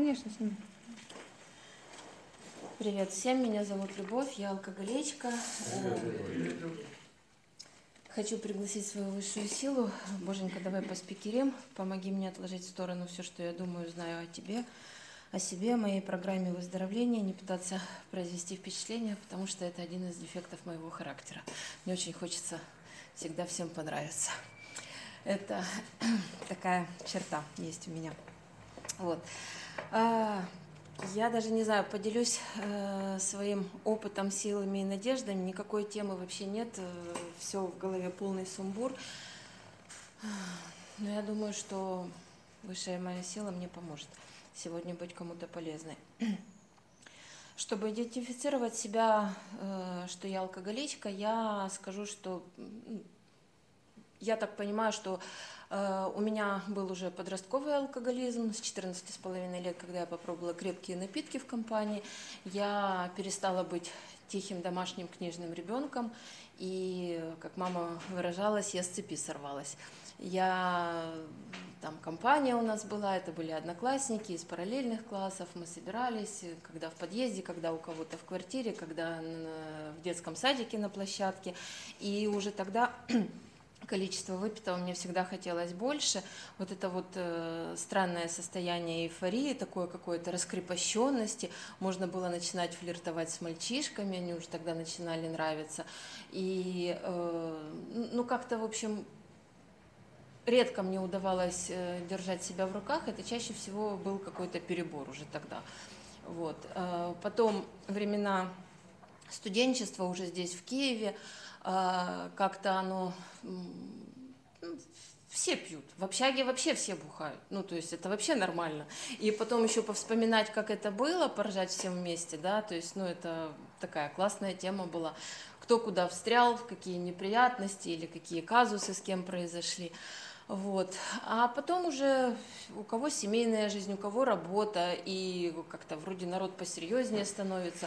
Конечно, сними. Привет всем, меня зовут Любовь, я алкоголичка. Хочу пригласить свою высшую силу. Боженька, давай поспикерим, помоги мне отложить в сторону все, что я думаю, знаю о тебе, о себе, о моей программе выздоровления, не пытаться произвести впечатление, потому что это один из дефектов моего характера. Мне очень хочется всегда всем понравиться. Это такая черта есть у меня. Вот. Я даже не знаю, поделюсь своим опытом, силами и надеждами. Никакой темы вообще нет, все в голове полный сумбур. Но я думаю, что высшая моя сила мне поможет сегодня быть кому-то полезной. Чтобы идентифицировать себя, что я алкоголичка, я скажу, что я так понимаю, что у меня был уже подростковый алкоголизм с 14,5 лет, когда я попробовала крепкие напитки в компании. Я перестала быть тихим домашним книжным ребенком, и, как мама выражалась, я с цепи сорвалась. Компания у нас была, это были одноклассники из параллельных классов, мы собирались, когда в подъезде, когда у кого-то в квартире, когда в детском садике на площадке, и уже тогда количество выпитого мне всегда хотелось больше. Вот это вот странное состояние эйфории, такое какой-то раскрепощенности. Можно было начинать флиртовать с мальчишками, они уже тогда начинали нравиться. И как-то, в общем, редко мне удавалось держать себя в руках. Это чаще всего был какой-то перебор уже тогда. Вот. Потом времена студенчества уже здесь, в Киеве, как-то оно... Все пьют, в общаге вообще все бухают, то есть это вообще нормально. И потом еще повспоминать, как это было, поржать всем вместе, да, то есть, это такая классная тема была. Кто куда встрял, в какие неприятности или какие казусы с кем произошли. Вот. А потом уже у кого семейная жизнь, у кого работа, и как-то вроде народ посерьезнее становится.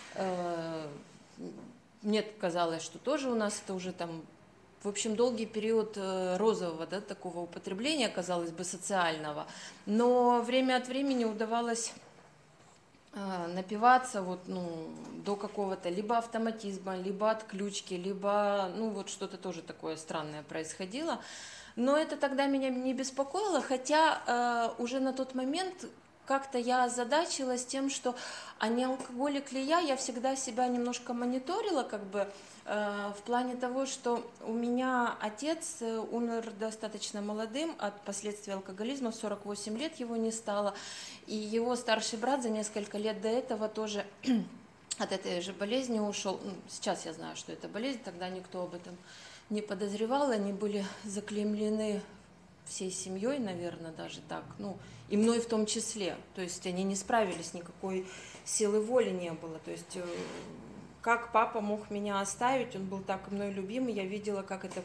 Мне казалось, что тоже у нас это уже там, в общем, долгий период розового, да, такого употребления, казалось бы, социального, но время от времени удавалось напиваться до какого-то либо автоматизма, либо отключки, либо, что-то тоже такое странное происходило. Но это тогда меня не беспокоило, хотя уже на тот момент как-то я озадачилась тем, что а не алкоголик ли я всегда себя немножко мониторила, в плане того, что у меня отец умер достаточно молодым от последствий алкоголизма, в 48 лет его не стало, и его старший брат за несколько лет до этого тоже от этой же болезни ушел. Сейчас я знаю, что это болезнь, тогда никто об этом не подозревал, они были заклеймлены всей семьей, наверное, даже так, и мной в том числе, то есть они не справились, никакой силы воли не было, то есть как папа мог меня оставить, он был так мной любимый, я видела, как это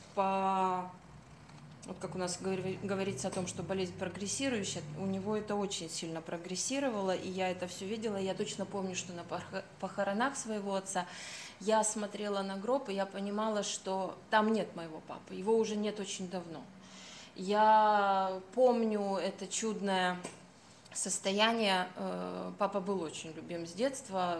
вот как у нас говорится о том, что болезнь прогрессирующая, у него это очень сильно прогрессировало, и я это все видела. Я точно помню, что на похоронах своего отца я смотрела на гроб, и я понимала, что там нет моего папы, его уже нет очень давно. Я помню это чудное состояние. Папа был очень любим с детства.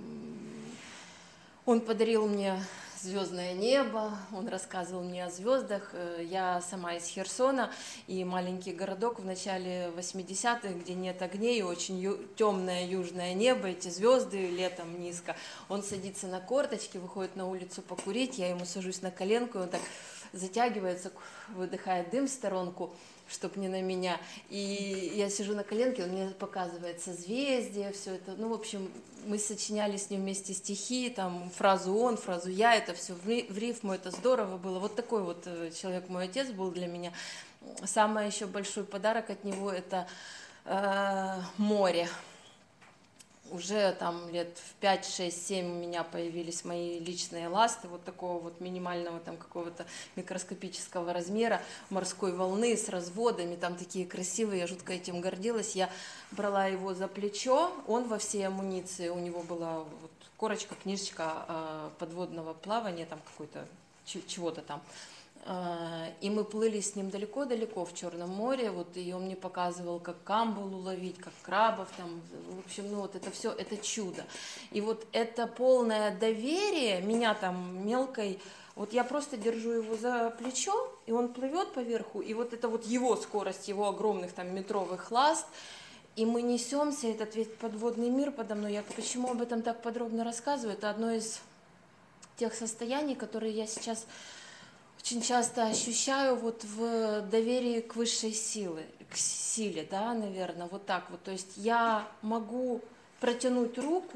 Он подарил мне звездное небо, он рассказывал мне о звездах. Я сама из Херсона, и маленький городок в начале 80-х, где нет огней, очень темное южное небо, эти звезды летом низко. Он садится на корточки, выходит на улицу покурить, я ему сажусь на коленку, и он так затягивается, выдыхает дым в сторонку, чтоб не на меня. И я сижу на коленке, он мне показывает созвездие, все это. В общем, мы сочиняли с ним вместе стихи, там фразу он, фразу я, это все в рифму, это здорово было. Вот такой вот человек мой отец был для меня. Самый еще большой подарок от него — это море. Уже там лет в 5, 6, 7 у меня появились мои личные ласты, вот такого вот минимального там какого-то микроскопического размера, морской волны с разводами, там такие красивые, я жутко этим гордилась. Я брала его за плечо, он во всей амуниции, у него была вот корочка, книжечка подводного плавания, там какой-то, чего-то там. И мы плыли с ним далеко-далеко в Черном море, вот, и он мне показывал, как камбалу ловить, как крабов там, в общем, ну вот это все, это чудо. И вот это полное доверие меня там мелкой, вот я просто держу его за плечо, и он плывет поверху, и вот это вот его скорость, его огромных там метровых ласт, и мы несемся, этот весь подводный мир подо мной. Я почему об этом так подробно рассказываю? Это одно из тех состояний, которые я сейчас очень часто ощущаю вот в доверии к высшей силе, к силе, да, наверное, вот так вот. То есть я могу протянуть руку,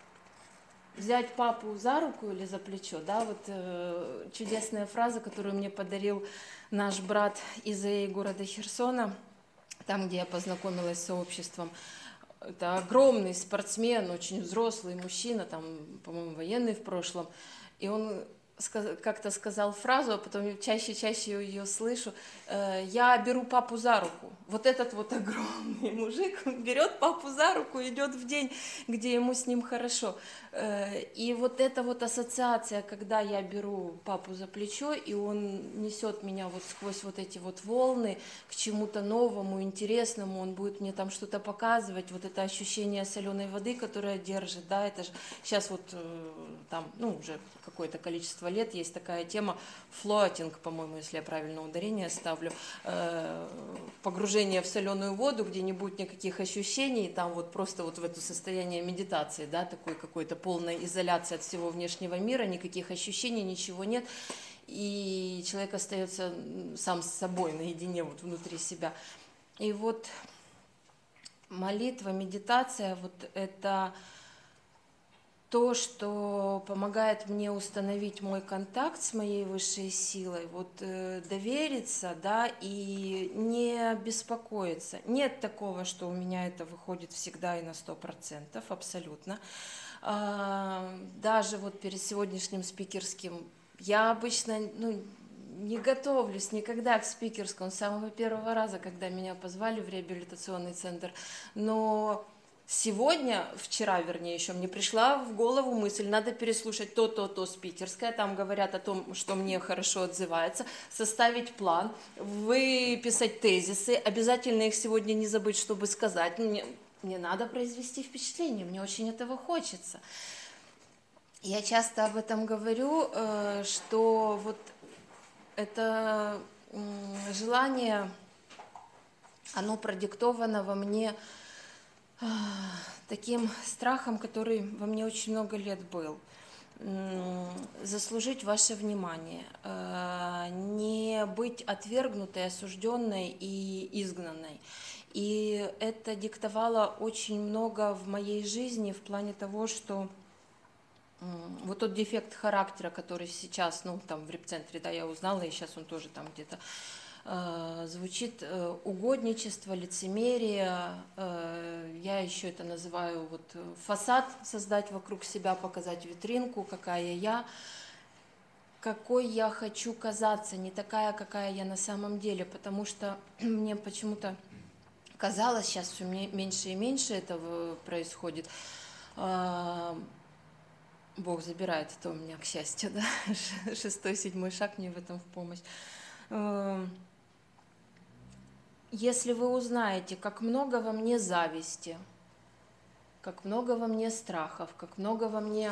взять папу за руку или за плечо, да, вот чудесная фраза, которую мне подарил наш брат из города Херсона, там, где я познакомилась с сообществом. Это огромный спортсмен, очень взрослый мужчина, там, по-моему, военный в прошлом, и он как-то сказал фразу, а потом чаще ее слышу: я беру папу за руку. Вот этот вот огромный мужик берет папу за руку, идет в день, где ему с ним хорошо. И вот эта вот ассоциация, когда я беру папу за плечо, и он несет меня вот сквозь вот эти вот волны к чему-то новому, интересному, он будет мне там что-то показывать, вот это ощущение соленой воды, которая держит, да, это же сейчас вот там, ну, уже какое-то количество лет есть такая тема флоатинг, по-моему, если я правильно ударение ставлю, погружение в соленую воду, где не будет никаких ощущений, там вот просто вот в это состояние медитации, да, такой какой-то полной изоляции от всего внешнего мира, никаких ощущений, ничего нет, и человек остается сам с собой наедине вот внутри себя. И вот молитва, медитация, вот это то, что помогает мне установить мой контакт с моей высшей силой, вот довериться, да, и не беспокоиться. Нет такого, что у меня это выходит всегда и на 100%, абсолютно. Даже вот перед сегодняшним спикерским я обычно, ну, не готовлюсь никогда к спикерскому, с самого первого раза, когда меня позвали в реабилитационный центр, но вчера, вернее, еще мне пришла в голову мысль: надо переслушать то спикерское, там говорят о том, что мне хорошо отзывается, составить план, выписать тезисы, обязательно их сегодня не забыть, чтобы сказать. Мне надо произвести впечатление, мне очень этого хочется. Я часто об этом говорю, что вот это желание, оно продиктовано во мне таким страхом, который во мне очень много лет был. Заслужить ваше внимание, не быть отвергнутой, осужденной и изгнанной. И это диктовало очень много в моей жизни в плане того, что вот тот дефект характера, который сейчас, ну, там в репцентре, да, я узнала, и сейчас он тоже там где-то звучит: угодничество, лицемерие, я еще это называю вот фасад создать вокруг себя, показать витринку, какая я, какой я хочу казаться, не такая, какая я на самом деле, потому что мне почему-то казалось, сейчас все меньше и меньше этого происходит. Бог забирает это у меня, к счастью, да, 6-7 шаг мне в этом в помощь. Если вы узнаете, как много во мне зависти, как много во мне страхов, как много во мне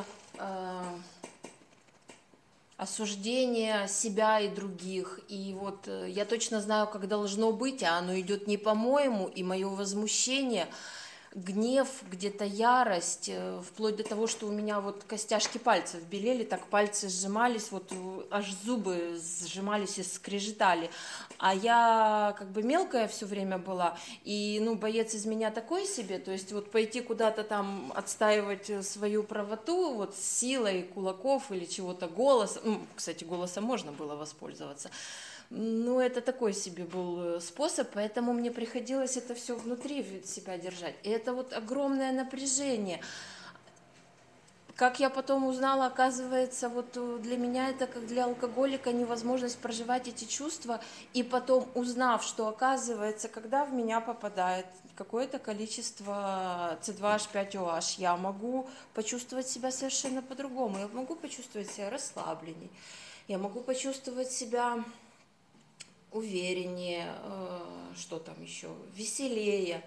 осуждения себя и других, и вот я точно знаю, как должно быть, а оно идет не по-моему, и мое возмущение, гнев, где-то ярость, вплоть до того, что у меня вот костяшки пальцев белели, так пальцы сжимались, вот аж зубы сжимались и скрежетали. А я как бы мелкая все время была, и, ну, боец из меня такой себе, то есть вот пойти куда-то там отстаивать свою правоту вот с силой кулаков или чего-то голоса, кстати, голосом можно было воспользоваться, ну, это такой себе был способ, поэтому мне приходилось это все внутри себя держать. И это вот огромное напряжение. Как я потом узнала, оказывается, вот для меня это, как для алкоголика, невозможность проживать эти чувства. И потом, узнав, что оказывается, когда в меня попадает какое-то количество C2H5OH, я могу почувствовать себя совершенно по-другому. Я могу почувствовать себя расслабленней. я могу почувствовать себя увереннее, что там еще, веселее.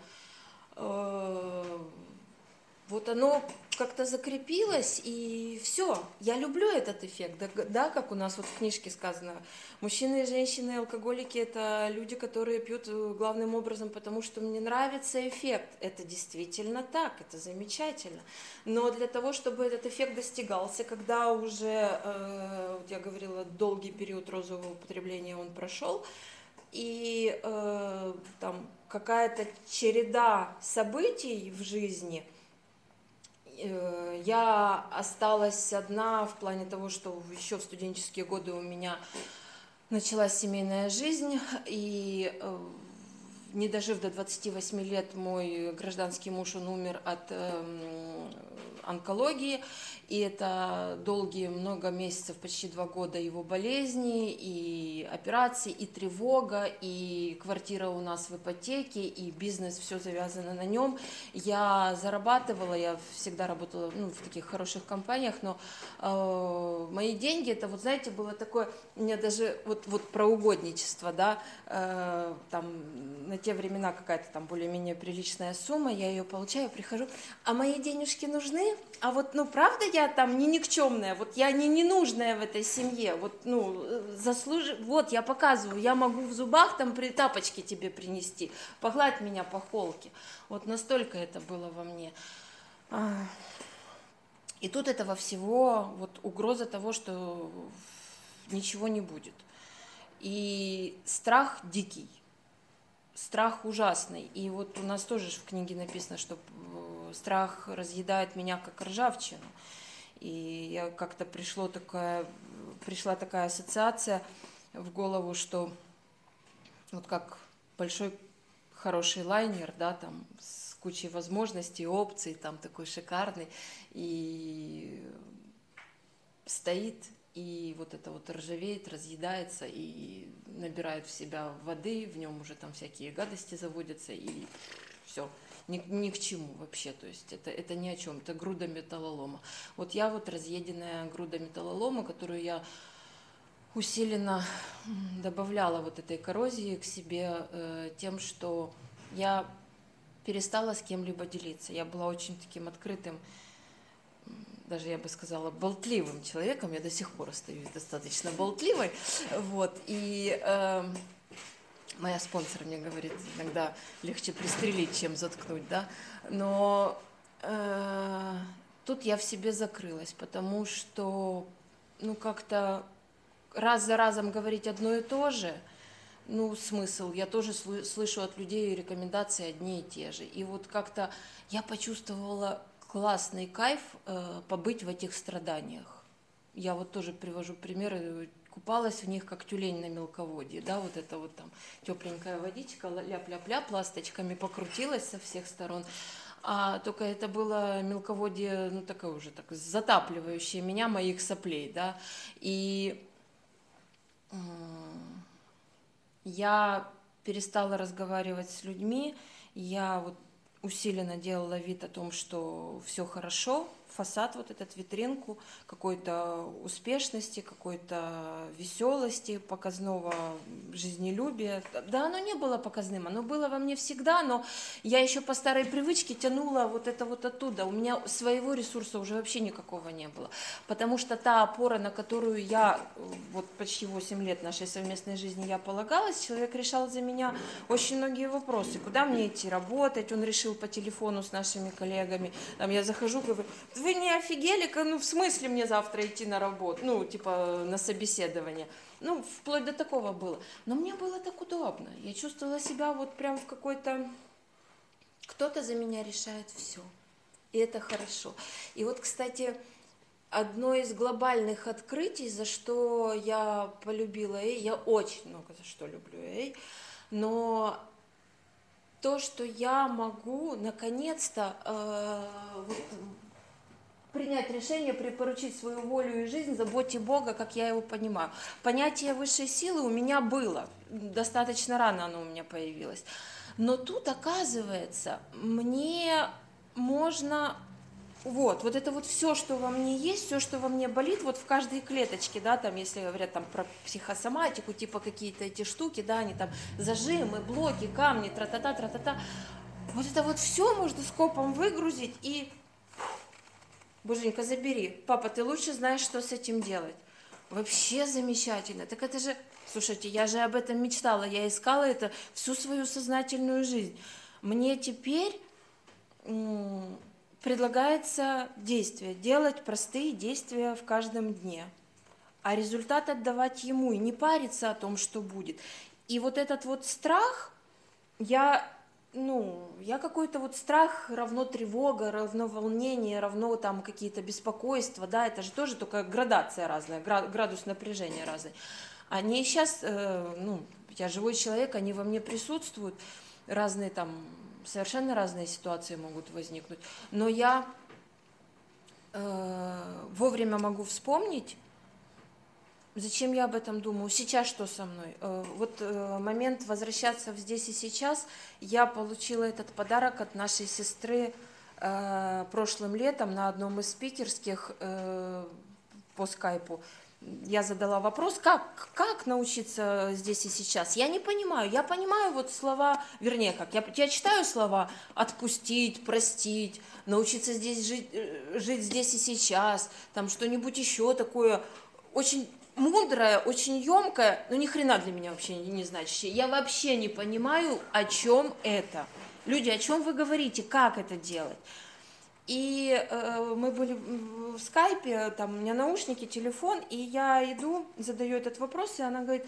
Вот оно как-то закрепилось, и все. Я люблю этот эффект, да, как у нас вот в книжке сказано. Мужчины и женщины, алкоголики – это люди, которые пьют главным образом, потому что мне нравится эффект. Это действительно так, это замечательно. Но для того, чтобы этот эффект достигался, когда уже, вот я говорила, долгий период розового употребления он прошел, и там какая-то череда событий в жизни – я осталась одна в плане того, что еще в студенческие годы у меня началась семейная жизнь, и не дожив до 28 лет, мой гражданский муж, он умер от онкологии, и это долгие много месяцев, почти 2 года его болезни, и операции, и тревога, и квартира у нас в ипотеке, и бизнес, все завязано на нем. Я зарабатывала, я всегда работала в таких хороших компаниях, но мои деньги, это вот, знаете, было такое, у меня даже вот про угодничество, да, там на те времена какая-то там более-менее приличная сумма, я ее получаю, прихожу, а мои денежки нужны? А вот, правда я там не никчемная, вот я не ненужная в этой семье, вот, вот я показываю, я могу в зубах там тапочки тебе принести, погладь меня по холке, вот настолько это было во мне. И тут этого всего, вот угроза того, что ничего не будет. И страх дикий, страх ужасный. И вот у нас тоже в книге написано, что страх разъедает меня как ржавчину. И я как-то пришла такая ассоциация в голову, что вот как большой хороший лайнер, да, там с кучей возможностей, опций, там такой шикарный, и стоит, и вот это вот ржавеет, разъедается, и набирает в себя воды, в нем уже там всякие гадости заводятся, и все, ни к чему вообще, то есть это ни о чем, это груда металлолома. Вот я вот разъеденная груда металлолома, которую я усиленно добавляла вот этой коррозии к себе тем, что я перестала с кем-либо делиться. Я была очень таким открытым, даже я бы сказала, болтливым человеком. Я до сих пор остаюсь достаточно болтливой. Вот. И моя спонсор мне говорит, иногда легче пристрелить, чем заткнуть, да. Но тут я в себе закрылась, потому что, как-то раз за разом говорить одно и то же, смысл, я тоже слышу от людей рекомендации одни и те же. И вот как-то я почувствовала классный кайф побыть в этих страданиях. Я вот тоже привожу примеры, купалась в них, как тюлень на мелководье, да, вот это вот там тепленькая водичка, ляп-ляп-ляп, ласточками покрутилась со всех сторон. А только это было мелководье, такое уже так затапливающее меня, моих соплей, да, и я перестала разговаривать с людьми, я вот усиленно делала вид о том, что все хорошо, фасад вот этот, витринку какой-то успешности, какой-то веселости, показного жизнелюбия. Да, оно не было показным, оно было во мне всегда, но я еще по старой привычке тянула вот это вот оттуда. У меня своего ресурса уже вообще никакого не было, потому что та опора, на которую я вот почти 8 лет нашей совместной жизни я полагалась, человек решал за меня очень многие вопросы. Куда мне идти работать? Он решил по телефону с нашими коллегами. Там я захожу, говорю, вы не офигели? В смысле мне завтра идти на работу? На собеседование. Вплоть до такого было. Но мне было так удобно. Я чувствовала себя вот прям в какой-то... Кто-то за меня решает все. И это хорошо. И вот, кстати, одно из глобальных открытий, за что я полюбила Эй, я очень много за что люблю Эй, но то, что я могу наконец-то принять решение, припоручить свою волю и жизнь заботе Бога, как я его понимаю. Понятие высшей силы у меня было, достаточно рано оно у меня появилось. Но тут, оказывается, мне можно Вот это вот все, что во мне есть, все, что во мне болит, вот в каждой клеточке, да, там, если говорят там про психосоматику, типа какие-то эти штуки, да, они там зажимы, блоки, камни, тра-та-та, тра-та-та. Вот это вот все можно скопом выгрузить и, боженька, забери. Папа, ты лучше знаешь, что с этим делать. Вообще замечательно. Так это же, слушайте, я же об этом мечтала, я искала это всю свою сознательную жизнь. Мне теперь предлагается действие, делать простые действия в каждом дне, а результат отдавать ему и не париться о том, что будет. И вот этот вот страх, я какой-то вот страх равно тревога, равно волнение, равно там какие-то беспокойства, да, это же тоже только градация разная, градус напряжения разный. Они сейчас, я живой человек, они во мне присутствуют, разные там, совершенно разные ситуации могут возникнуть, но я вовремя могу вспомнить, зачем я об этом думаю, сейчас что со мной. Момент возвращаться в здесь и сейчас, я получила этот подарок от нашей сестры прошлым летом на одном из питерских по скайпу. Я задала вопрос, как научиться здесь и сейчас. Я не понимаю. Я понимаю вот слова, вернее, как я читаю слова отпустить, простить, научиться здесь жить здесь и сейчас, там что-нибудь еще такое очень мудрое, очень емкое, но ни хрена для меня вообще не значащее. Я вообще не понимаю, о чем это. Люди, о чем вы говорите, как это делать? И мы были в скайпе, там у меня наушники, телефон, и я иду, задаю этот вопрос, и она говорит,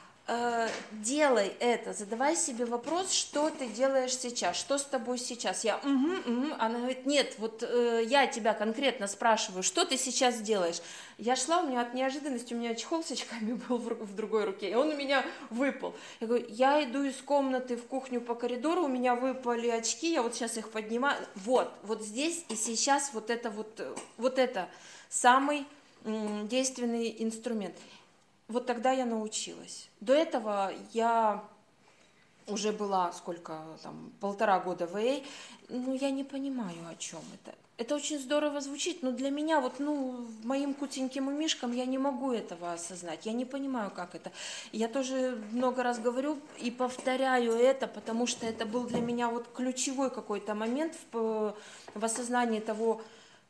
делай это, задавай себе вопрос, что ты делаешь сейчас, что с тобой сейчас. Я, Она говорит, нет, я тебя конкретно спрашиваю, что ты сейчас делаешь. Я шла, у меня от неожиданности, у меня чехол с очками был в другой руке, и он у меня выпал. Я говорю, я иду из комнаты в кухню по коридору, у меня выпали очки, я вот сейчас их поднимаю. Вот здесь и сейчас вот это самый действенный инструмент. Вот тогда я научилась. До этого я уже была, 1,5 года в АА, я не понимаю, о чем это. Это очень здорово звучит, но для меня, моим кутеньким умишкам я не могу этого осознать, я не понимаю, как это. Я тоже много раз говорю и повторяю это, потому что это был для меня ключевой какой-то момент в осознании того,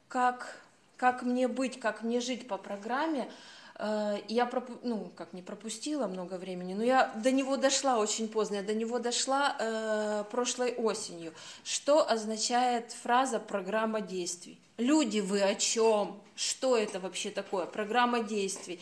как мне быть, как мне жить по программе. Я не пропустила много времени, но я до него дошла очень поздно, я до него дошла прошлой осенью. Что означает фраза «программа действий»? Люди, вы о чем? Что это вообще такое? Программа действий.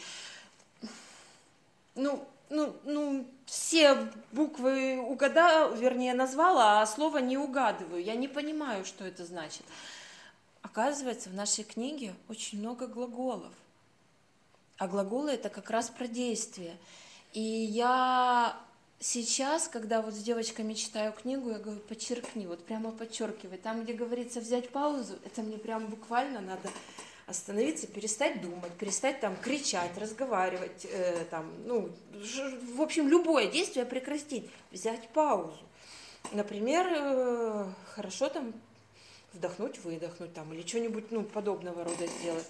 Все буквы назвала, а слово не угадываю. Я не понимаю, что это значит. Оказывается, в нашей книге очень много глаголов. А глаголы – это как раз про действие. И я сейчас, когда с девочками читаю книгу, я говорю, подчеркни, прямо подчеркивай. Там, где говорится взять паузу, это мне прям буквально надо остановиться, перестать думать, перестать там кричать, разговаривать, в общем, любое действие прекратить, взять паузу. Например, хорошо там вдохнуть, выдохнуть там, или что-нибудь подобного рода сделать.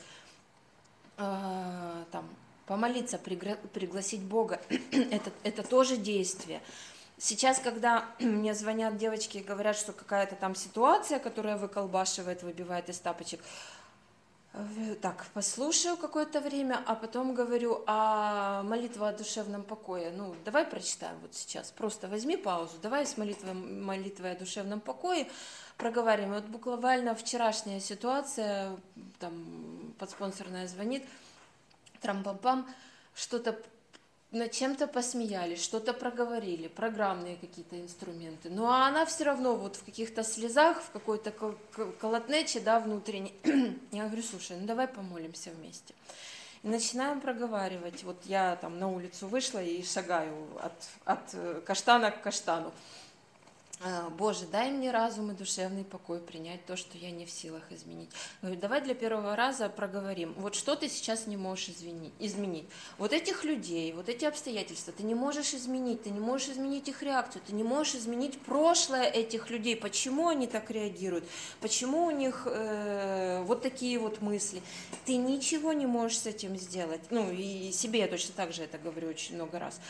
Помолиться, пригласить Бога, это тоже действие. Сейчас, когда мне звонят девочки и говорят, что какая-то там ситуация, которая выколбашивает, выбивает из тапочек, так, послушаю какое-то время, а потом говорю, молитва о душевном покое, давай прочитаем сейчас, просто возьми паузу, давай с молитвой о душевном покое проговариваем. Буквально вчерашняя ситуация, там подспонсорная звонит, трам-пам-пам, что-то над чем-то посмеялись, что-то проговорили, программные какие-то инструменты. А она все равно в каких-то слезах, в какой-то колотнече, внутренней. Я говорю, слушай, давай помолимся вместе. И начинаем проговаривать. Я там на улицу вышла и шагаю от каштана к каштану. Боже, дай мне разум и душевный покой принять то, что я не в силах изменить. Говорю, давай для первого раза проговорим. Вот что ты сейчас не можешь изменить. Вот этих людей, вот эти обстоятельства ты не можешь изменить, ты не можешь изменить их реакцию, ты не можешь изменить прошлое этих людей, почему они так реагируют, почему у них вот такие вот мысли. Ты ничего не можешь с этим сделать. Ну, и себе я точно так же это говорю очень много раз.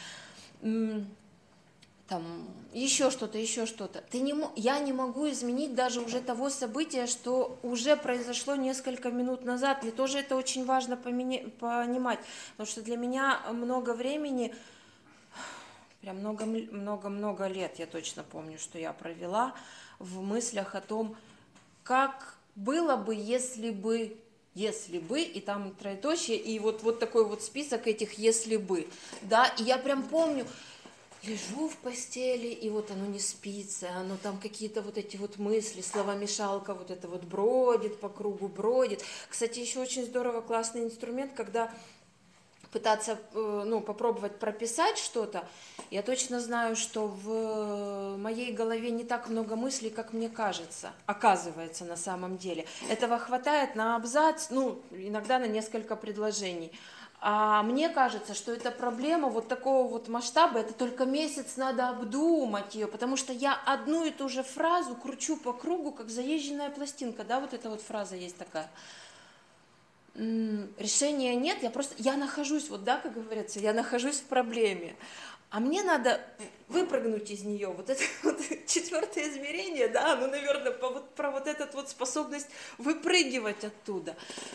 Там еще что-то, еще что-то. Я не могу изменить даже уже того события, что уже произошло несколько минут назад. Мне тоже это очень важно понимать, потому что для меня много времени, прям много-много лет, я точно помню, что я провела в мыслях о том, как было бы, если бы, и там троеточие, и вот такой вот список этих «если бы», да, и я прям помню, лежу в постели, и вот оно не спится, оно там какие-то вот эти вот мысли, словомешалка вот это вот бродит по кругу, бродит. Кстати, еще очень здорово, классный инструмент, когда пытаться, попробовать прописать что-то. Я точно знаю, что в моей голове не так много мыслей, как мне кажется, оказывается на самом деле. Этого хватает на абзац, иногда на несколько предложений. А мне кажется, что эта проблема вот такого вот масштаба, это только месяц надо обдумать ее, потому что я одну и ту же фразу кручу по кругу, как заезженная пластинка, да, вот эта вот фраза есть такая. Решения нет, я нахожусь, вот, да, как говорится, я нахожусь в проблеме, а мне надо выпрыгнуть из нее, вот это вот четвертое измерение, да, наверное, про вот эту вот способность выпрыгивать оттуда.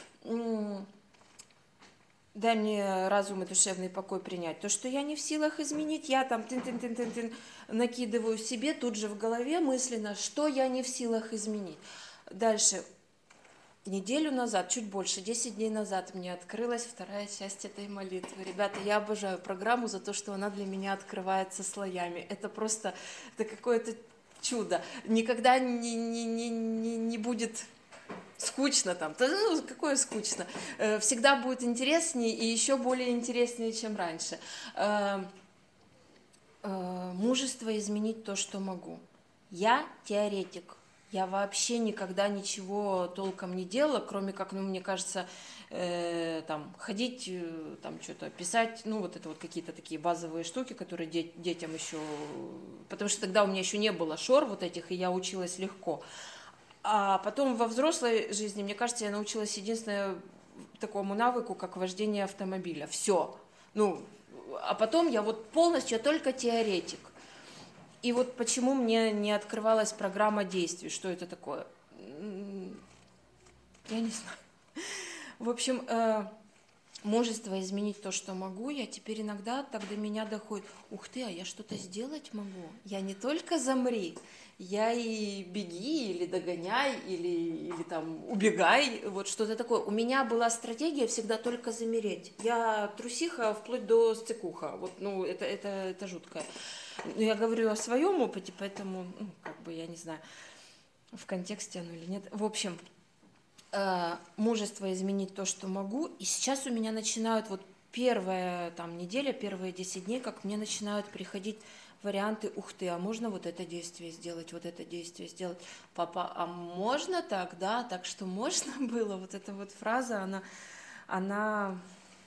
Дай мне разум и душевный покой принять. То, что я не в силах изменить, я там накидываю себе тут же в голове мысленно, что я не в силах изменить. Дальше, неделю назад, чуть больше, 10 дней назад мне открылась вторая часть этой молитвы. Ребята, я обожаю программу за то, что она для меня открывается слоями. Это просто, это какое-то чудо. Никогда не будет... скучно там, какое скучно, всегда будет интереснее и еще более интереснее, чем раньше. Мужество изменить то, что могу. Я теоретик, я вообще никогда ничего толком не делала, кроме как, мне кажется, ходить, что-то писать, вот это вот какие-то такие базовые штуки, которые детям еще, потому что тогда у меня еще не было шор вот этих, и я училась легко. А потом во взрослой жизни, мне кажется, я научилась единственному такому навыку, как вождение автомобиля. Все. А потом я вот полностью только теоретик. И вот почему мне не открывалась программа действий, что это такое? Я не знаю. В общем, мужество изменить то, что могу, я теперь иногда так до меня доходит. Ух ты, а я что-то сделать могу. Я не только замри, я и беги, или догоняй, или там убегай, вот что-то такое. У меня была стратегия всегда только замереть. Я трусиха вплоть до сцикуха. Вот, это жуткое. Я говорю о своем опыте, поэтому, я не знаю, в контексте оно или нет. В общем, мужество изменить то, что могу. И сейчас у меня начинают первая неделя, первые 10 дней, как мне начинают приходить варианты, ух ты, а можно вот это действие сделать, вот это действие сделать. Папа, а можно так, да? Так что можно было? Вот эта вот фраза, она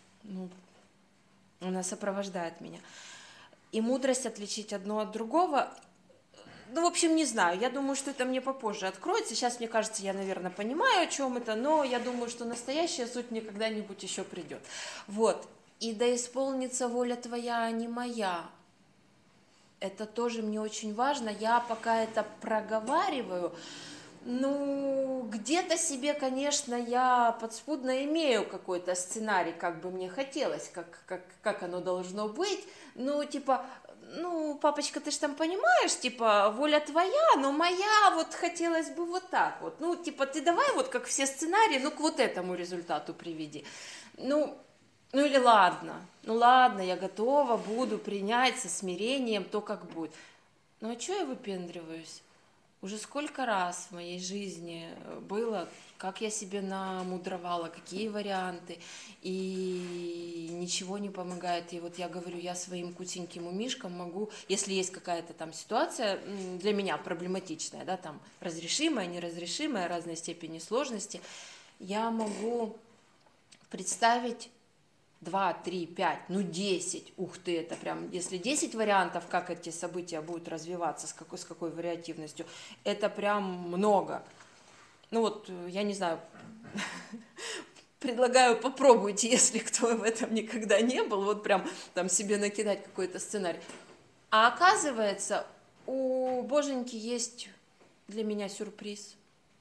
сопровождает меня. И мудрость отличить одно от другого, в общем, не знаю, я думаю, что это мне попозже откроется. Сейчас, мне кажется, я, наверное, понимаю, о чем это, но я думаю, что настоящая суть мне когда-нибудь еще придет. Вот. И да исполнится воля твоя, а не моя. Это тоже мне очень важно. Я пока это проговариваю, где-то себе, конечно, я подспудно имею какой-то сценарий, как бы мне хотелось, как оно должно быть. Папочка, ты ж там понимаешь, воля твоя, но моя вот хотелось бы вот так вот. Ты давай вот как все сценарии, к вот этому результату приведи. Или ладно, я готова буду принять со смирением то, как будет. А что я выпендриваюсь? Уже сколько раз в моей жизни было, как я себе намудровала, какие варианты, и ничего не помогает. И вот я говорю, я своим кутеньким умишкам могу, если есть какая-то там ситуация для меня проблематичная, да, там разрешимая, неразрешимая, разной степени сложности, я могу представить 2, 3, 5, ну 10, ух ты, это прям, если 10 вариантов, как эти события будут развиваться, с какой вариативностью, это прям много. Ну вот, я не знаю, предлагаю попробуйте, если кто в этом никогда не был, вот прям там себе накидать какой-то сценарий. А оказывается, у Боженьки есть для меня сюрприз.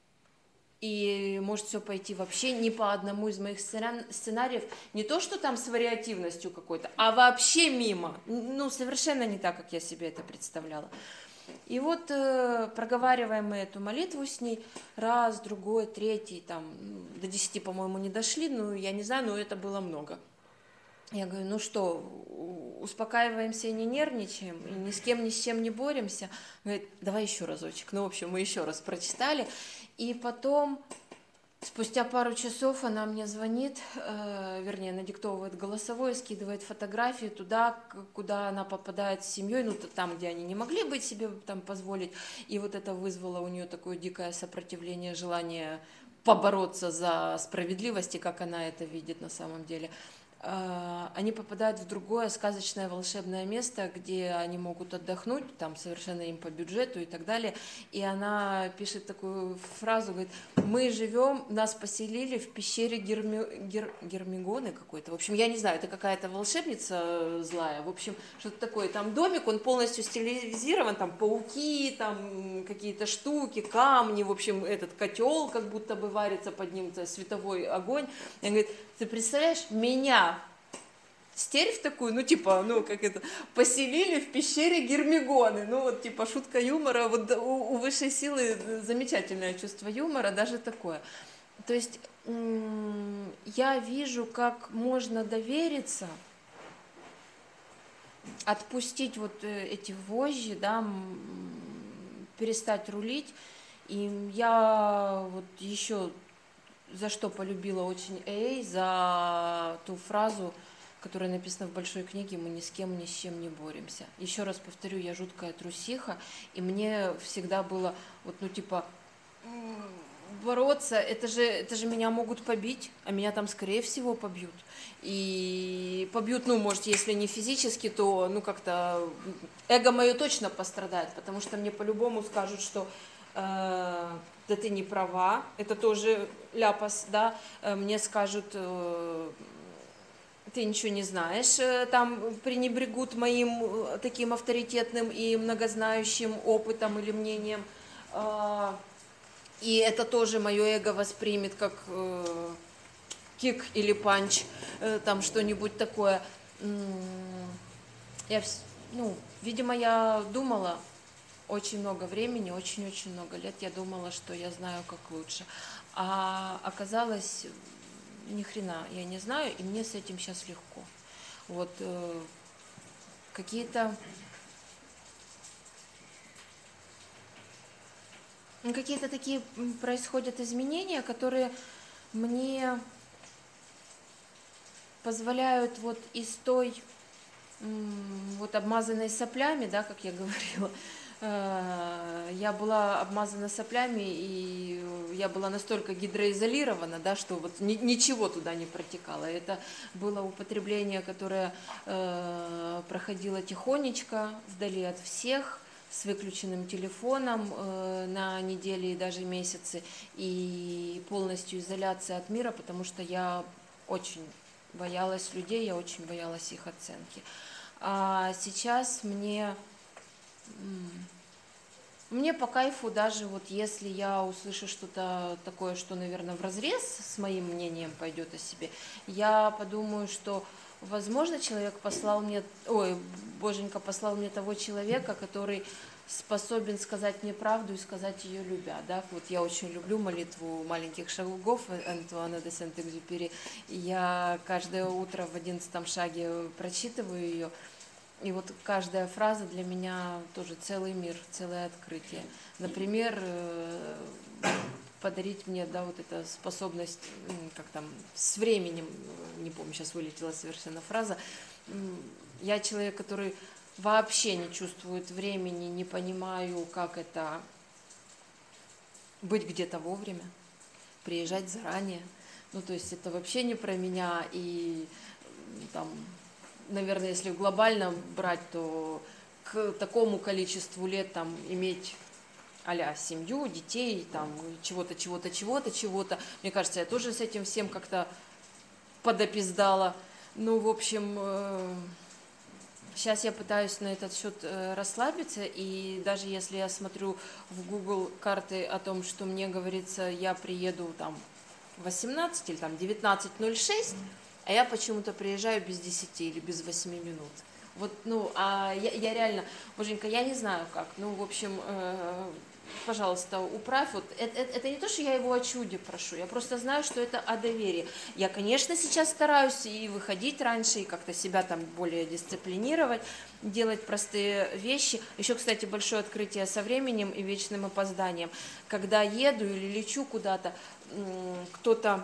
И может все пойти вообще не по одному из моих сценариев, не то, что там с вариативностью какой-то, а вообще мимо. Ну, совершенно не так, как я себе это представляла. И вот проговариваем мы эту молитву с ней раз, другой, третий, там, до 10, по-моему, не дошли, ну, я не знаю, но это было много. Я говорю, ну что, успокаиваемся и не нервничаем, и ни с кем, ни с чем не боремся. Говорит, давай еще разочек. Ну, в общем, мы еще раз прочитали. И потом, спустя пару часов, она мне звонит, вернее, надиктовывает голосовое, скидывает фотографии туда, куда она попадает с семьей, ну, там, где они не могли быть себе там позволить. И вот это вызвало у нее такое дикое сопротивление, желание побороться за справедливость, и как она это видит на самом деле. Они попадают в другое сказочное волшебное место, где они могут отдохнуть, там совершенно им по бюджету и так далее. И она пишет такую фразу, говорит, мы живем, нас поселили в пещере Гермигоны какой-то. В общем, я не знаю, это какая-то волшебница злая. В общем, что-то такое. Там домик, он полностью стилизирован, там пауки, там какие-то штуки, камни. В общем, этот котел как будто бы варится под ним, световой огонь. И она говорит, ты представляешь, меня, стервь такую, ну, типа, ну, как это, поселили в пещере Гермигоны. Ну, вот, типа, шутка юмора. Вот у высшей силы замечательное чувство юмора, даже такое. То есть я вижу, как можно довериться, отпустить вот эти вожжи, да, перестать рулить. И я вот еще за что полюбила очень Эй, за ту фразу, которая написана в большой книге, мы ни с кем, ни с чем не боремся. Еще раз повторю, я жуткая трусиха, и мне всегда было, вот, ну, типа, бороться, это же меня могут побить, а меня там, скорее всего, побьют. И побьют, ну, может, если не физически, то, ну, как-то эго мое точно пострадает, потому что мне по-любому скажут, что да ты не права, это тоже ляпас, да, мне скажут, ты ничего не знаешь, там пренебрегут моим таким авторитетным и многознающим опытом или мнением, и это тоже мое эго воспримет как кик или панч, там что-нибудь такое. Я, ну, видимо, я думала очень много времени, очень-очень много лет я думала, что я знаю, как лучше. А оказалось, ни хрена я не знаю, и мне с этим сейчас легко. Вот какие-то такие происходят изменения, которые мне позволяют вот из той вот обмазанной соплями, да, как я говорила, я была обмазана соплями, и я была настолько гидроизолирована, да, что вот ничего туда не протекало. Это было употребление, которое проходило тихонечко, вдали от всех, с выключенным телефоном на недели и даже месяцы, и полностью изоляция от мира, потому что я очень боялась людей, я очень боялась их оценки. А сейчас мне по кайфу, даже вот если я услышу что-то такое, что, наверное, вразрез с моим мнением пойдет о себе, я подумаю, что, возможно, Боженька послал мне того человека, который способен сказать мне правду и сказать ее любя, да, вот я очень люблю молитву маленьких шагов Антуана де Сент-Экзюпери, я каждое утро в 11 шаге прочитываю ее, И вот каждая фраза для меня тоже целый мир, целое открытие. Например, подарить мне, да, вот эта способность, как там, с временем, не помню, сейчас вылетела совершенно фраза, я человек, который вообще не чувствует времени, не понимаю, как это быть где-то вовремя, приезжать заранее. Ну, то есть это вообще не про меня, и там, наверное, если глобально брать, то к такому количеству лет там иметь а-ля семью, детей, там, чего-то, чего-то, чего-то, чего-то. Мне кажется, я тоже с этим всем как-то подопиздала. Ну, в общем, сейчас я пытаюсь на этот счет расслабиться, и даже если я смотрю в Google карты о том, что мне говорится, я приеду там в 18 или там 19:06, а я почему-то приезжаю без 10 или без 8 минут. Вот, ну, а я реально, Боженька, я не знаю как, ну, в общем, пожалуйста, управь. Вот это не то, что я его о чуде прошу, я просто знаю, что это о доверии. Я, конечно, сейчас стараюсь и выходить раньше, и как-то себя там более дисциплинировать, делать простые вещи. Еще, кстати, большое открытие со временем и вечным опозданием. Когда еду или лечу куда-то, кто-то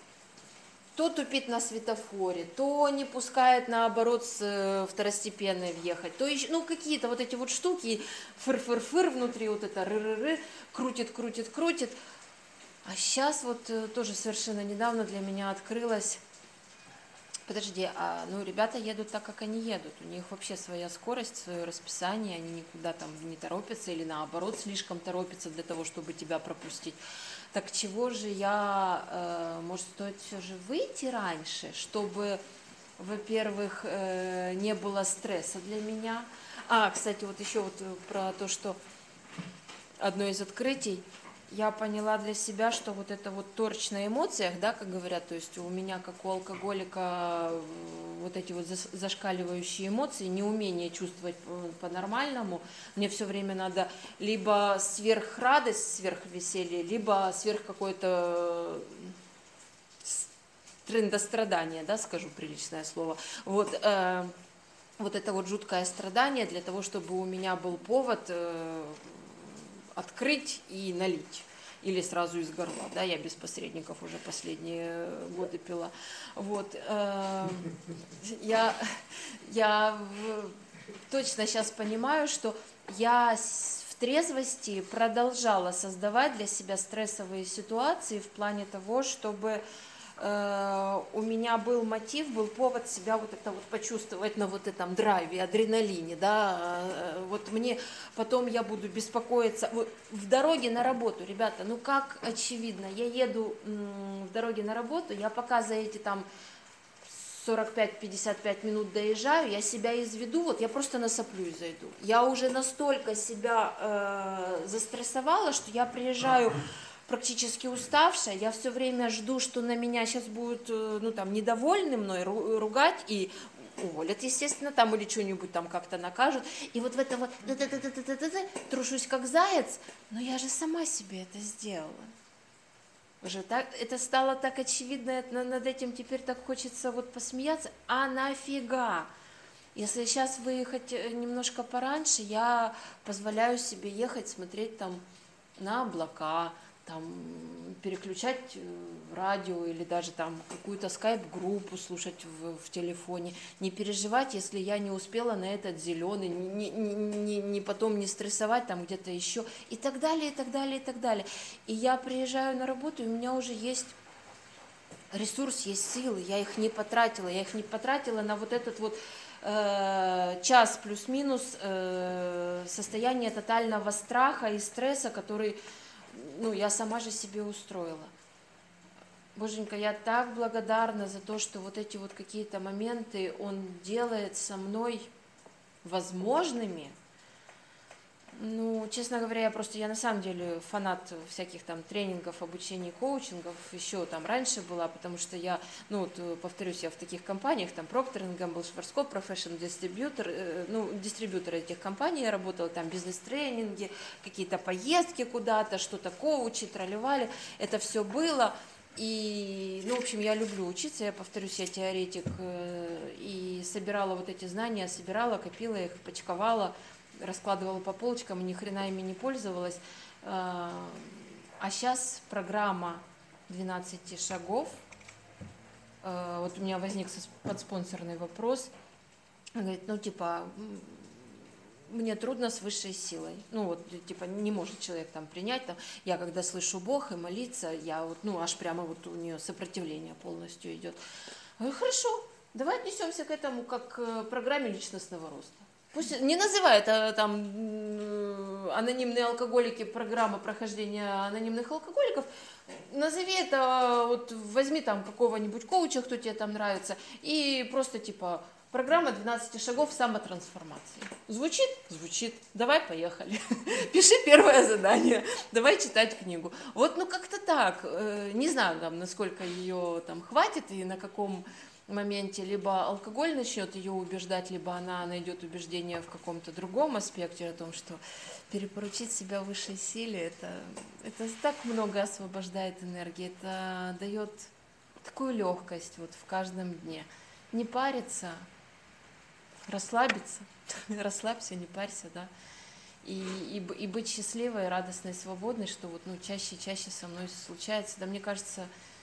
то тупит на светофоре, то не пускает, наоборот, с второстепенной въехать, то еще, ну, какие-то вот эти вот штуки, фыр-фыр-фыр внутри, вот это ры-ры-ры, крутит, крутит, крутит. А сейчас вот тоже совершенно недавно для меня открылось, подожди, ну, ребята едут так, как они едут, у них вообще своя скорость, свое расписание, они никуда там не торопятся или наоборот слишком торопятся для того, чтобы тебя пропустить. Так чего же может, стоит все же выйти раньше, чтобы, во-первых, не было стресса для меня. Кстати, вот еще вот про то, что одно из открытий, я поняла для себя, что вот это вот торч на эмоциях, да, как говорят, то есть у меня, как у алкоголика, вот эти вот зашкаливающие эмоции, неумение чувствовать по-нормальному, мне все время надо либо сверхрадость, сверхвеселье, либо сверх какое-то трендострадание, да, скажу приличное слово, вот это вот жуткое страдание для того, чтобы у меня был повод открыть и налить. Или сразу из горла, да, я без посредников уже последние годы пила. Вот, я точно сейчас понимаю, что я в трезвости продолжала создавать для себя стрессовые ситуации в плане того, чтобы у меня был мотив, был повод себя вот это вот почувствовать на вот этом драйве, адреналине, да, вот мне потом я буду беспокоиться, вот в дороге на работу, ребята, ну как очевидно, я еду в дороге на работу, я пока за эти там 45-55 минут доезжаю, я себя изведу, вот я просто насоплюсь зайду, я уже настолько себя застрессовала, что я приезжаю практически уставшая, я все время жду, что на меня сейчас будут, ну, там, недовольны мной, ругать и уволят, естественно, там, или что-нибудь там как-то накажут, и вот в это вот трушусь как заяц, но я же сама себе это сделала. Уже так, это стало так очевидно, над этим теперь так хочется вот посмеяться, а нафига? Если сейчас выехать немножко пораньше, я позволяю себе ехать, смотреть там на облака, там, переключать радио или даже там какую-то скайп-группу слушать в телефоне, не переживать, если я не успела на этот зеленый, не потом не стрессовать там где-то еще и так далее, и так далее, и так далее. И я приезжаю на работу, и у меня уже есть ресурс, есть силы, я их не потратила на вот этот вот час плюс-минус состояние тотального страха и стресса, который, ну, я сама же себе устроила. Боженька, я так благодарна за то, что вот эти вот какие-то моменты он делает со мной возможными. Ну, честно говоря, я на самом деле фанат всяких там тренингов, обучений, коучингов, еще там раньше была, потому что я, ну, вот, повторюсь, я в таких компаниях, там Procter & Gamble, Schwarzkopf, Professional Distributor, ну, дистрибьюторы этих компаний я работала, там бизнес-тренинги, какие-то поездки куда-то, что-то коучи, тролливали, это все было. И, ну, в общем, я люблю учиться, я повторюсь, я теоретик, и собирала вот эти знания, собирала, копила их, почковала, раскладывала по полочкам, ни хрена ими не пользовалась. А сейчас программа 12 шагов. Вот у меня возник подспонсорный вопрос. Он говорит, ну, типа, мне трудно с высшей силой. Ну, вот, типа, не может человек там принять. Там, я когда слышу Бог и молиться, я вот, ну, аж прямо вот у нее сопротивление полностью идет. Я говорю, хорошо, давай отнесемся к этому как к программе личностного роста. Пусть не называй это там анонимные алкоголики, программа прохождения анонимных алкоголиков. Назови это, вот возьми там какого-нибудь коуча, кто тебе там нравится, и просто типа программа 12 шагов самотрансформации. Звучит? Звучит. Давай, поехали. Пиши первое задание. Давай читать книгу. Вот, ну как-то так. Не знаю, там, насколько ее там хватит и на каком моменте либо алкоголь начнет ее убеждать, либо она найдет убеждение в каком-то другом аспекте о том, что перепоручить себя высшей силе, это так много освобождает энергии, это дает такую легкость вот в каждом дне. Не париться, расслабиться, расслабься, не парься, да, и быть счастливой, радостной, свободной, что вот, ну, чаще и чаще со мной случается. Да, мне кажется,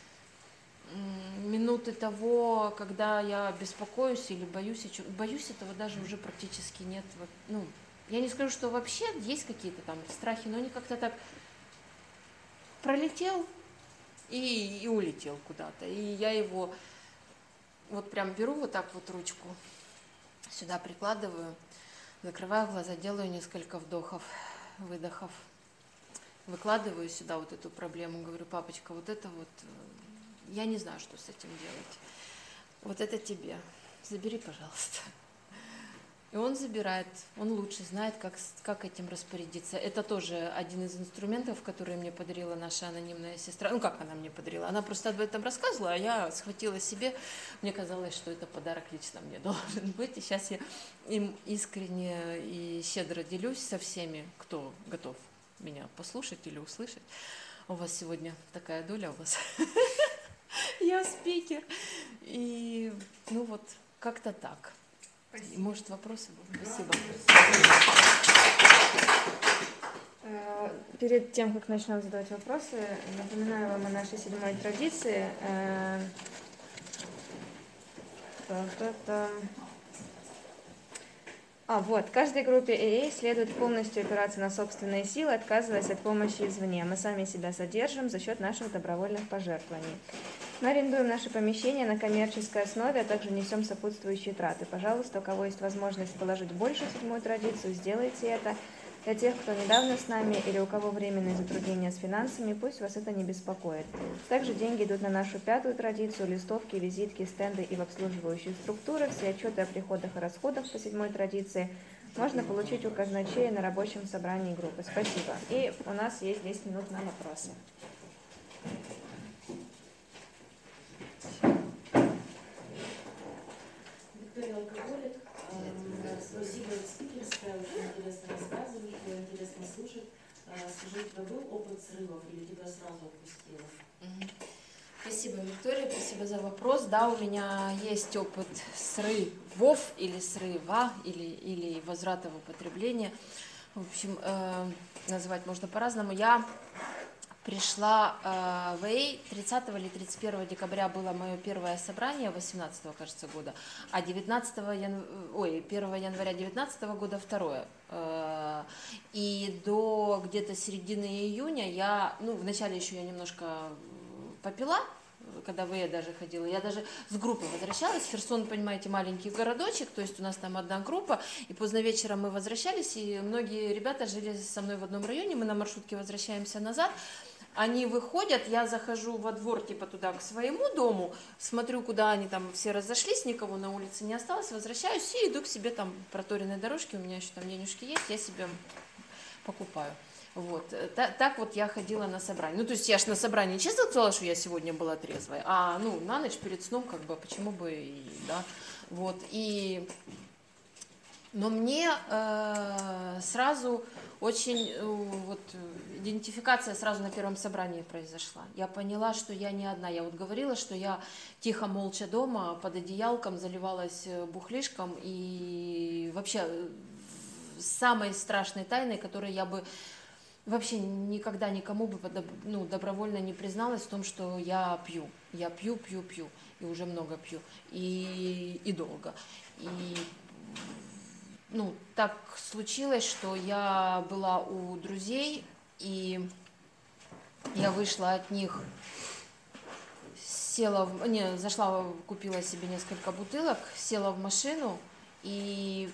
минуты того, когда я беспокоюсь или боюсь этого даже уже практически нет. Вот, ну, я не скажу, что вообще есть какие-то там страхи, но они как-то так пролетел и улетел куда-то. И я его вот прям беру вот так вот ручку, сюда прикладываю, закрываю глаза, делаю несколько вдохов, выдохов, выкладываю сюда вот эту проблему, говорю, папочка, вот это вот, я не знаю, что с этим делать. Вот это тебе. Забери, пожалуйста. И он забирает, он лучше знает, как этим распорядиться. Это тоже один из инструментов, которые мне подарила наша анонимная сестра. Ну, как она мне подарила? Она просто об этом рассказывала, а я схватила себе. Мне казалось, что это подарок лично мне должен быть. И сейчас я им искренне и щедро делюсь со всеми, кто готов меня послушать или услышать. У вас сегодня такая доля у вас. Я спикер. И, ну вот, как-то так. Спасибо. Может, вопросы будут? Спасибо. Перед тем, как начнем задавать вопросы, напоминаю вам о нашей 7-й традиции. Вот. Каждой группе AA следует полностью опираться на собственные силы, отказываясь от помощи извне. Мы сами себя содержим за счет наших добровольных пожертвований. Мы арендуем наше помещение на коммерческой основе, а также несем сопутствующие траты. Пожалуйста, у кого есть возможность положить больше в 7-ю традицию, сделайте это. Для тех, кто недавно с нами или у кого временные затруднения с финансами, пусть вас это не беспокоит. Также деньги идут на нашу 5-ю традицию, листовки, визитки, стенды и в обслуживающие структуры. Все отчеты о приходах и расходах по 7-й традиции можно получить у казначея на рабочем собрании группы. Спасибо. И у нас есть 10 минут на вопросы. Виктория Алкоголик. Спасибо, спикерская, очень интересно рассказываешь, было интересно слушать. Скажи, у тебя был опыт срывов или тебя сразу отпустило? Спасибо, Виктория, спасибо за вопрос. Да, у меня есть опыт срывов или срыва, или возврата в употребление. В общем, называть можно по-разному. Я пришла в АА 30 или 31 декабря было мое первое собрание, 18-го, кажется, года, а 1 января 19 года второе. И до где-то середины июня я, ну, вначале еще я немножко попила, когда в АА даже ходила, я даже с группой возвращалась. Херсон, понимаете, маленький городочек, то есть у нас там одна группа, и поздно вечером мы возвращались, и многие ребята жили со мной в одном районе, мы на маршрутке возвращаемся назад. Они выходят, я захожу во двор, типа туда, к своему дому, смотрю, куда они там все разошлись, никого на улице не осталось, возвращаюсь и иду к себе там проторенной дорожке, у меня еще там денежки есть, я себе покупаю. Вот. Так вот я ходила на собрание. Ну, то есть я ж на собрании честно сказала, что я сегодня была трезвая, а, ну, на ночь перед сном, как бы, почему бы и, да, вот, и Но мне сразу очень, вот, идентификация сразу на первом собрании произошла. Я поняла, что я не одна. Я вот говорила, что я тихо, молча дома под одеялком заливалась бухлишком. И вообще самой страшной тайной, которой я бы вообще никогда никому бы добровольно не призналась в том, что я пью. Я пью. И уже много пью. И долго. И так случилось, что я была у друзей, и я вышла от них, зашла, купила себе несколько бутылок, села в машину и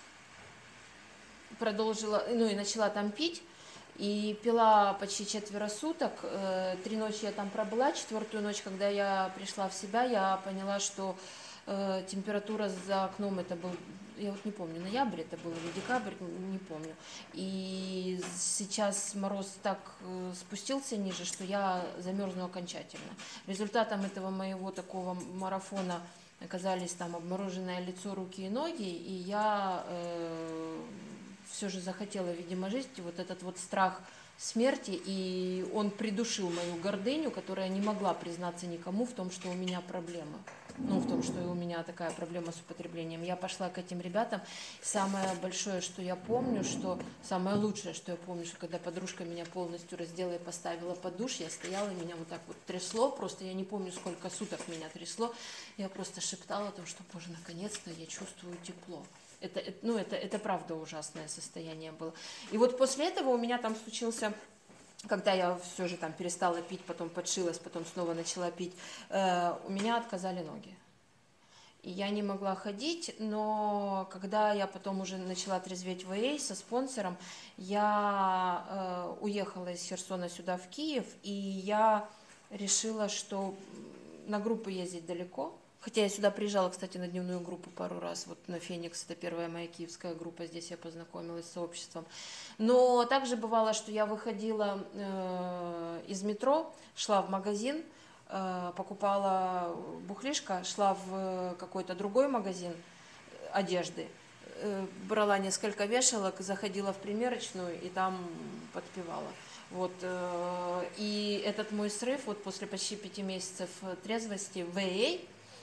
продолжила, и начала там пить. И пила почти 4 суток, 3 ночи я там пробыла, 4-ю ночь, когда я пришла в себя, я поняла, что температура за окном, это был, я вот не помню, ноябрь это был или декабрь, не помню. И сейчас мороз так спустился ниже, что я замерзну окончательно. Результатом этого моего такого марафона оказались там обмороженное лицо, руки и ноги, и я все же захотела, видимо, жить, и вот этот вот страх смерти, и он придушил мою гордыню, которая не могла признаться никому в том, что у меня проблема. В том, что у меня такая проблема с употреблением. Я пошла к этим ребятам. Самое большое, что я помню, самое лучшее, что я помню, что когда подружка меня полностью раздела и поставила под душ, я стояла, и меня вот так вот трясло, просто я не помню, сколько суток меня трясло. Я просто шептала о том, что, боже, наконец-то я чувствую тепло. Это правда ужасное состояние было. И вот после этого у меня там случился, когда я все же там перестала пить, потом подшилась, потом снова начала пить, у меня отказали ноги. И я не могла ходить, но когда я потом уже начала трезветь в АЭ со спонсором, я уехала из Херсона сюда, в Киев, и я решила, что на группу ездить далеко. Хотя я сюда приезжала, кстати, на дневную группу пару раз, вот на Феникс, это первая моя киевская группа, здесь я познакомилась с сообществом. Но также бывало, что я выходила из метро, шла в магазин, покупала бухлишко, шла в какой-то другой магазин одежды, брала несколько вешалок, заходила в примерочную и там подпевала. Вот, и этот мой срыв вот после почти 5 месяцев трезвости в АА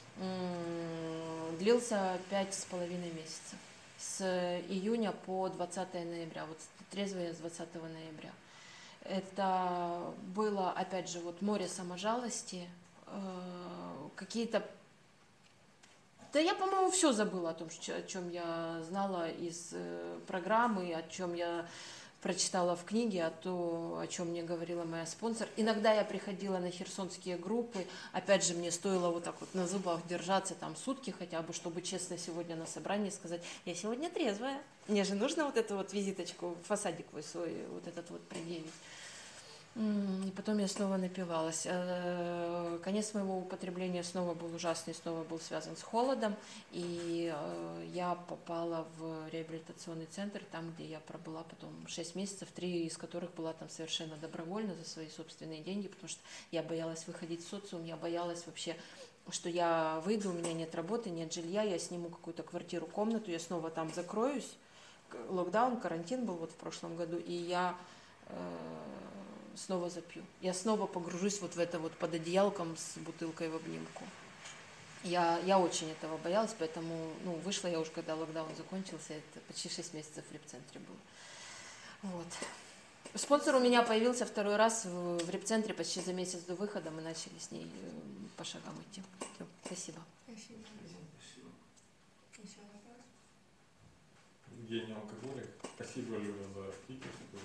длился 5,5 месяцев. С июня по 20 ноября. Вот трезвая с 20 ноября. Это было, опять же, вот море саможалости, какие-то... Да я, по-моему, все забыла о том, о чем я знала из программы, о чем я прочитала в книге, о чем мне говорила моя спонсор. Иногда я приходила на херсонские группы, опять же, мне стоило вот так вот на зубах держаться там сутки хотя бы, чтобы честно сегодня на собрании сказать, я сегодня трезвая. Мне же нужно вот эту вот визиточку, фасадик свой вот этот вот предъявить. И потом я снова напивалась. Конец моего употребления снова был ужасный, снова был связан с холодом. И я попала в реабилитационный центр, там, где я пробыла потом 6 месяцев, 3 из которых была там совершенно добровольно за свои собственные деньги, потому что я боялась выходить в социум, я боялась вообще, что я выйду, у меня нет работы, нет жилья, я сниму какую-то квартиру, комнату, я снова там закроюсь. Локдаун, карантин был вот в прошлом году, и я... снова запью. Я снова погружусь вот в это вот под одеялком с бутылкой в обнимку. Я очень этого боялась, поэтому вышла я уже, когда локдаун закончился, это почти 6 месяцев в репцентре было. Вот. Спонсор у меня появился второй раз в репцентре почти за месяц до выхода, мы начали с ней по шагам идти. Все, спасибо. Спасибо. Еще вопрос? Евгений Алкоголик. Спасибо, Люля, за спикерскую.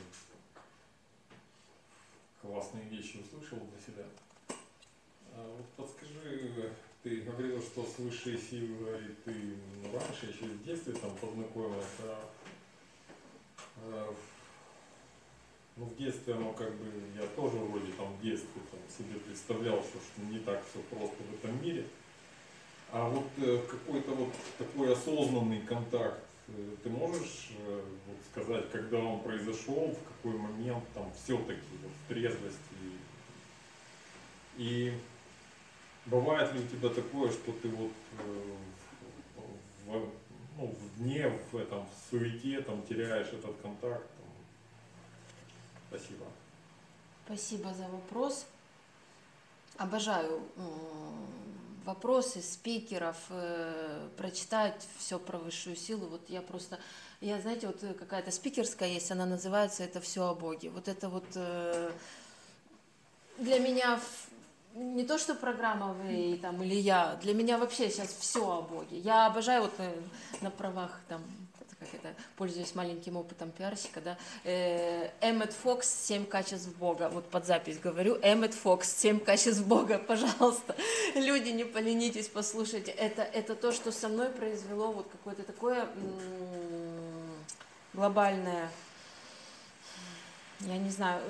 Классные вещи услышал для себя. Вот подскажи, ты говорила, что с высшей силой ты раньше, еще в детстве там познакомилась, в детстве я тоже вроде там в детстве себе представлял, что не так все просто в этом мире. А вот какой-то вот такой осознанный контакт, ты можешь сказать, когда он произошел, в какой момент там все-таки в трезвости? И бывает ли у тебя такое, что ты ну, в дне, в этом, в суете, там, теряешь этот контакт. Там. Спасибо. Спасибо за вопрос. Обожаю вопросы спикеров, прочитать все про высшую силу. Вот я просто, знаете, вот какая-то спикерская есть, она называется «Это все о Боге». Вот это вот для меня не то, что программа вы там, или я, для меня вообще сейчас все о Боге. Я обожаю вот на правах там, как это, пользуясь маленьким опытом пиарщика, да, Эммет Фокс «7 качеств Бога», вот под запись говорю, Эммет Фокс «7 качеств Бога», пожалуйста, люди, не поленитесь, послушайте, это то, что со мной произвело вот какое-то такое глобальное, я не знаю,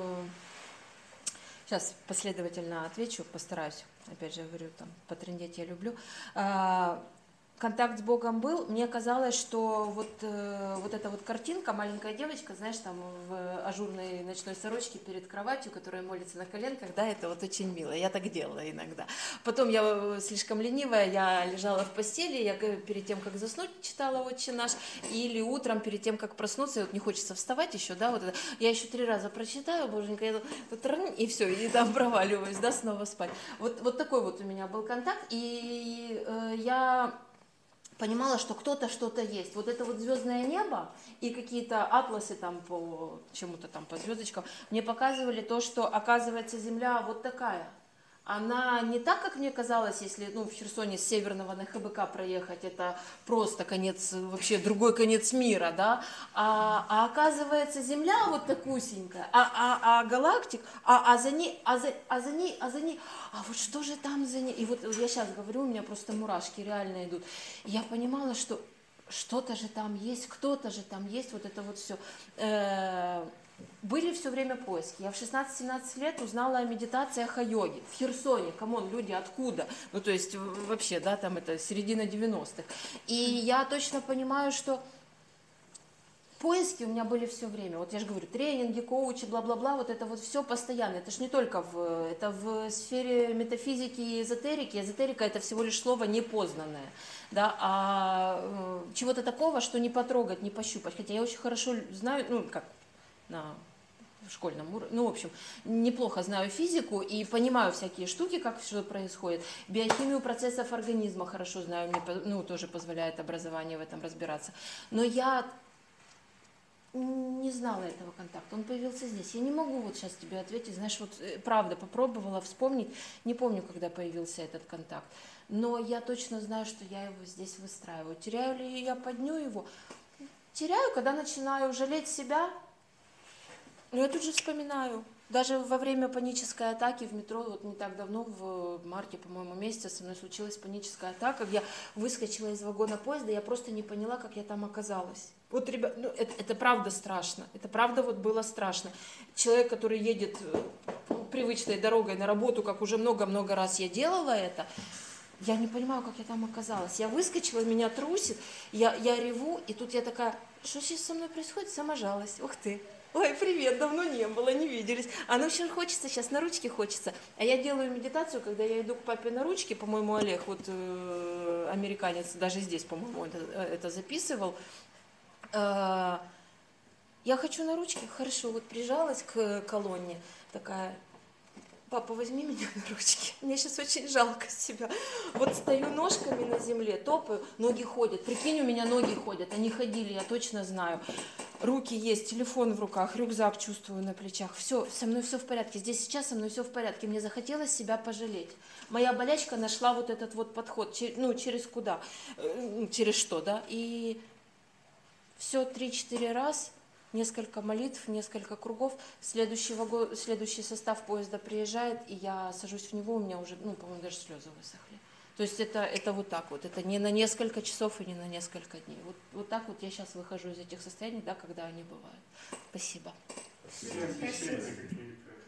сейчас последовательно отвечу, постараюсь, опять же говорю, там, потрындеть я люблю. Контакт с Богом был, мне казалось, что вот эта вот картинка, маленькая девочка, знаешь, там в ажурной ночной сорочке перед кроватью, которая молится на коленках, да, это вот очень мило, я так делала иногда. Потом я слишком ленивая, я лежала в постели, я перед тем, как заснуть, читала «Отче наш», или утром, перед тем, как проснуться, вот не хочется вставать еще, да, вот это, я еще 3 раза прочитаю, боженька, я и все, и там проваливаюсь, да, снова спать. Вот такой вот у меня был контакт, и я понимала, что кто-то что-то есть. Вот это вот звездное небо и какие-то атласы там по чему-то там, по звездочкам, мне показывали то, что оказывается Земля вот такая. Она не так, как мне казалось, если в Херсоне с Северного на ХБК проехать, это просто конец, вообще другой конец мира, да, а оказывается Земля вот такусенькая, а галактик, за ней, а вот что же там за ней, и вот я сейчас говорю, у меня просто мурашки реально идут, и я понимала, что что-то же там есть, кто-то же там есть, вот это вот все. Были все время поиски. Я в 16-17 лет узнала о медитациях, о йоге. В Херсоне, камон, люди откуда? Ну, то есть, вообще, да, там это середина 90-х. И я точно понимаю, что поиски у меня были все время. Вот я же говорю, тренинги, коучи, бла-бла-бла, вот это вот все постоянно. Это же не только это в сфере метафизики и эзотерики. Эзотерика — это всего лишь слово непознанное. Да, а чего-то такого, что не потрогать, не пощупать. Хотя я очень хорошо знаю, на школьном уровне, в общем, неплохо знаю физику и понимаю всякие штуки, как все происходит. Биохимию процессов организма хорошо знаю, мне тоже позволяет образование в этом разбираться. Но я не знала этого контакта, он появился здесь. Я не могу вот сейчас тебе ответить, знаешь, вот правда, попробовала вспомнить, не помню, когда появился этот контакт, но я точно знаю, что я его здесь выстраиваю. Теряю ли я по дню его? Теряю, когда начинаю жалеть себя. Но я тут же вспоминаю, даже во время панической атаки в метро, вот не так давно, в марте, по-моему, месяце со мной случилась паническая атака, я выскочила из вагона поезда, я просто не поняла, как я там оказалась. Вот, ребят, это правда страшно, это правда вот было страшно. Человек, который едет привычной дорогой на работу, как уже много-много раз я делала это, я не понимаю, как я там оказалась. Я выскочила, меня трусит, я реву, и тут я такая, что сейчас со мной происходит? Сама жалость, ух ты. Ой, привет, давно не было, не виделись. А ну очень хочется, сейчас на ручки хочется. А я делаю медитацию, когда я иду к папе на ручки, по-моему, Олег, вот американец, даже здесь, по-моему, это записывал. Я хочу на ручки, хорошо, вот прижалась к колонне, такая, папа, возьми меня на ручки, мне сейчас очень жалко себя. Вот стою ножками на земле, топаю, ноги ходят, прикинь, у меня ноги ходят, они ходили, я точно знаю. Руки есть, телефон в руках, рюкзак чувствую на плечах. Все, со мной все в порядке. Здесь сейчас со мной все в порядке. Мне захотелось себя пожалеть. Моя болячка нашла вот этот вот подход. Через куда? Через что, да? И все 3-4 раз, несколько молитв, несколько кругов. Следующий состав поезда приезжает, и я сажусь в него, у меня уже, по-моему, даже слезы высохли. То есть это вот так вот, это не на несколько часов и не на несколько дней. Вот так вот я сейчас выхожу из этих состояний, да, когда они бывают. Спасибо. Спасибо.